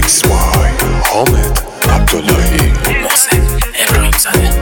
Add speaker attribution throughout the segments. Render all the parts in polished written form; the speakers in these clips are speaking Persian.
Speaker 1: Mix by حامد عبداللهی.
Speaker 2: محسن ابراهیم زاده.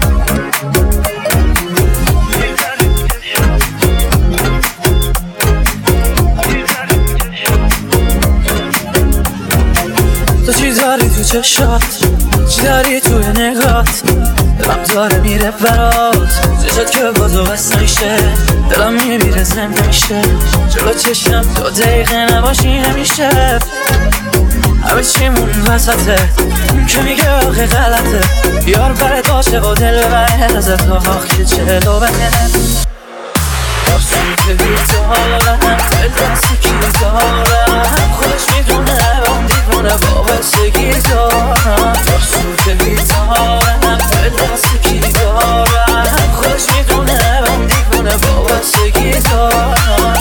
Speaker 3: تو چی داری تو چشات، چی داری توی نگات، دلم داره میره برات، چشات که بازو بس میشه، دلم میمیره زنده میشه، جلو چشم 2 دقیقه نباشی نمیشه، همه چیمون وسطه، اون که میگه آخه غلطه، یار برت باشه و دل ببره ازت آخه چلو بکنه، داستون که بیدارم، دل دستی کی دارم، خودش میدونه اون دیوونه وابستگی دارم، داستون که بیدارم، دل دستی کی دارم، خودش میدونه اون دیوونه وابستگی دارم.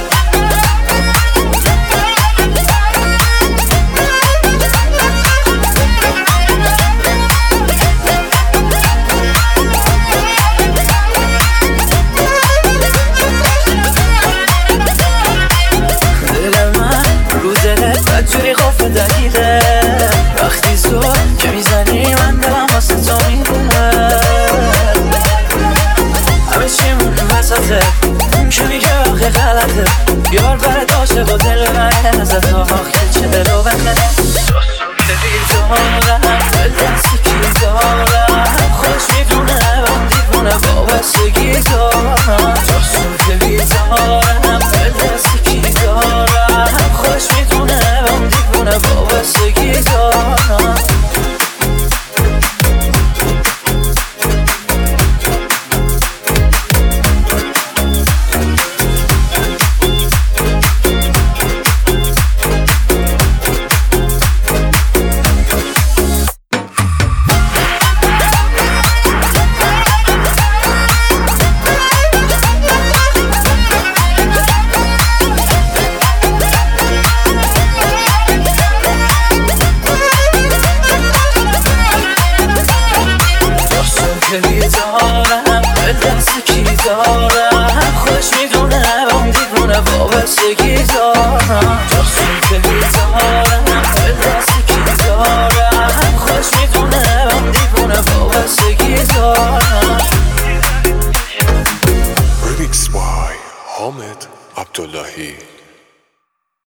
Speaker 3: جوری خوف دقیقه وقتی زور که میزنی من دلم واسه تو میدونه، همه چیمون وسطه، اون که میگه آخه غلطه، یار برت عاشق و دل ببره ازت آخه چلو بکنه، داستون که بیدارم، دل دستی کی دارم، خودش میدونه اون دیوونه وابستگی دارم، داستون که بیدارم، دل دستی کی دارم، خودش میدونه اون دیوونه وابستگی دارم. که بیدارم، دل دست کی دارم،